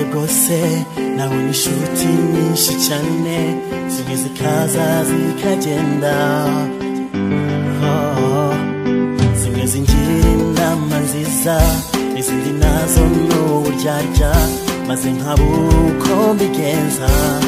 bwanjye bwose nabonye inshuti nyinshi cyane, zimwe zikaza zikagenda, zimwe zingira inama nziza, izindi nazo n'uburyarya, maze nkabura uko mbigenza.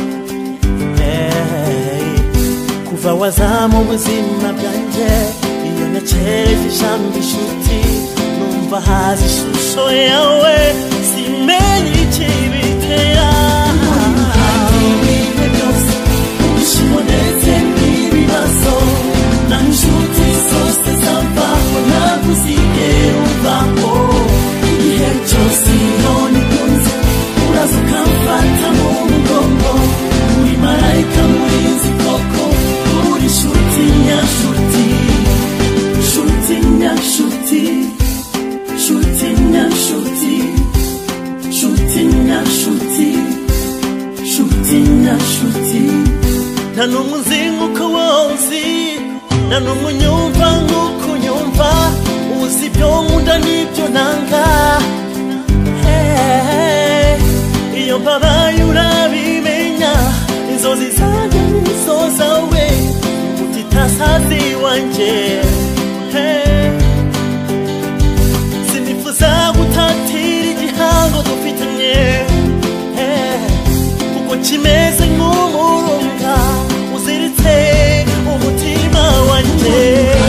Kuva waza mu buzima bwanjye, iyo nakeje ijambo inshuti, numva haza ishusho yawe, simenye ikibitera. Ibihe byose ubishimo ndetse n'ibibazo, na inshuti zose zamvaho ntabwo uzigera umvaho. Igihe cyose iyo nikunze uraza ukamfata mu mugongo, uri marayika murinzi koko, uri inshuti nyashuti, inshuti nyashuti, inshuti nyashuti, inshuti nyashuti, inshuti nyashuti. Nta n'umwe unzi nk'uko wonzi, nta n'umwe unyumva nk'uko unyumva, uzi ibyo nkunda n'ibyo nanga. Iyo mbabaye urabimenya, inzozi zanjye nizo zawe, utitasazi wanjye. Sinifuza gutatira igihango dufitanye, kuko kimeze nk'umurunga uziritse umutima wanjye.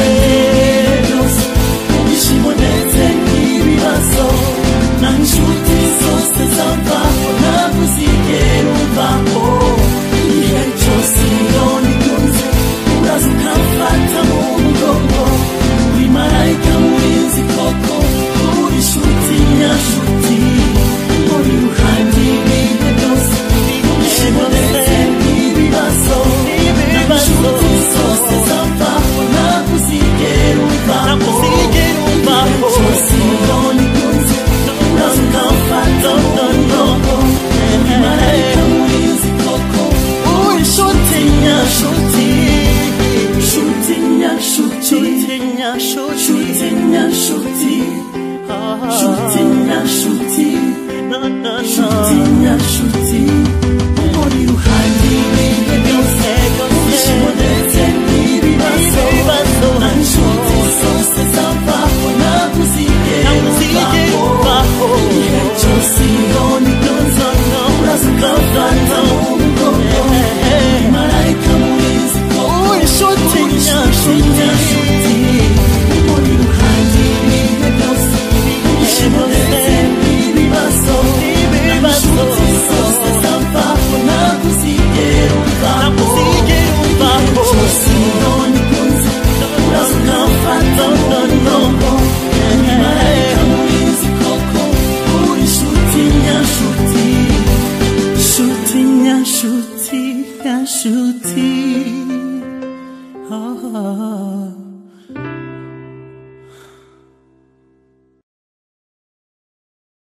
Ubishimo ndetse n'ibibazo, na inshuti zose zamvaho ntabwo uzigera umvaho. Igihe cyose iyo nikunze uraza ukamfata mu mugongo, uri marayika murinzi koko, uri inshuti nyashuti, uri ruhande ibihe byose. Ubishimo ndetse n'ibibazo, na inshuti zose zamvaho ntabwo uzigera umvaho. Igihe cyose iyo nikunze uraza ukamfata mu mugongo, uri marayika murinzi koko, uri inshuti nyashuti, inshuti nyashuti, inshuti nyashuti, inshuti nyashuti, inshuti nyashuti, uri ruhande ibihe byose. Ubishimo ndetse n'ibibazo, na inshuti zose zamvaho ntabwo uzigera umvaho. Igihe cyose iyo nikunze uraza ukamfata mu mugongo, uri marayika murinzi koko, uri inshuti nyashuti, uri ruhande ibihe byose. Ubishimo ndetse n'ibibazo, na inshuti zose zamvaho ntabwo uzigera umvaho. Igihe cyose iyo nikunze uraza ukamfata mu mugongo, uri marayika murinzi koko, uri inshuti nyashuti, inshuti nyashuti, nyashuti.